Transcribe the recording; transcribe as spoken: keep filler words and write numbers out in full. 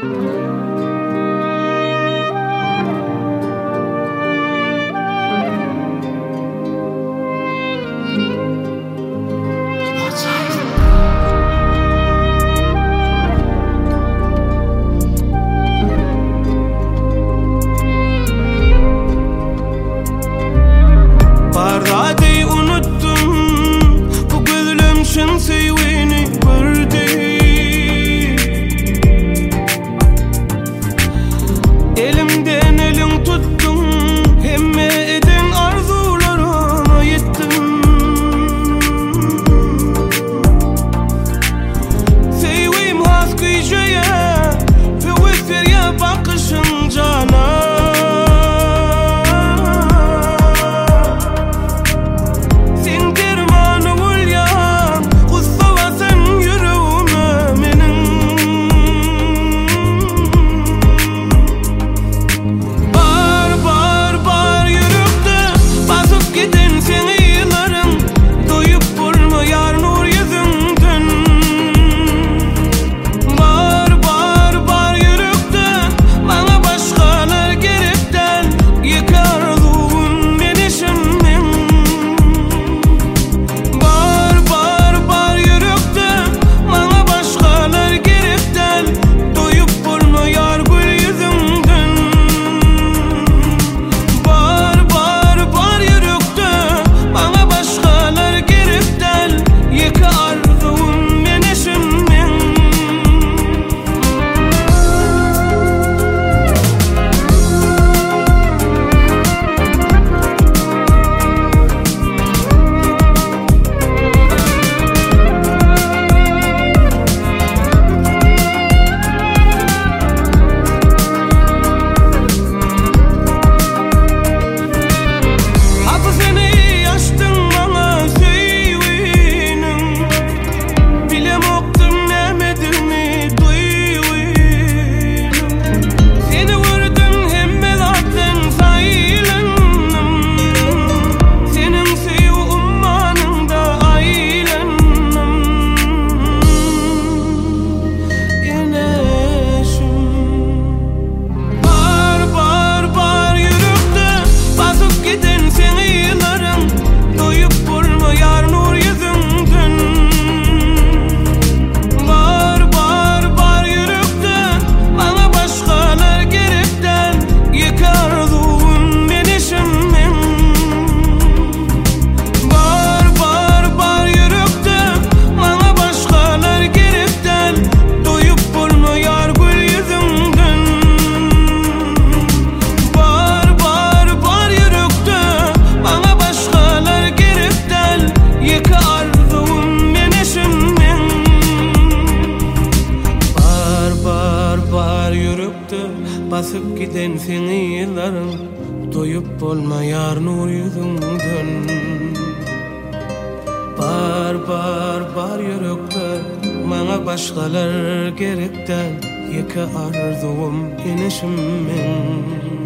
Elimden elin tuttum, hemme eden arzularıma yettim. Sevim has gıcaya ve vefer ya bakışın cana. Sen dermanı ulyan, kutsava sen yüreğime menin. Basıp giden seni yıllarım, doyup bolmayar nur yüzünden. Bar bar bar yürekte, bana başkalar gerekten. Yeke arzum inişim men.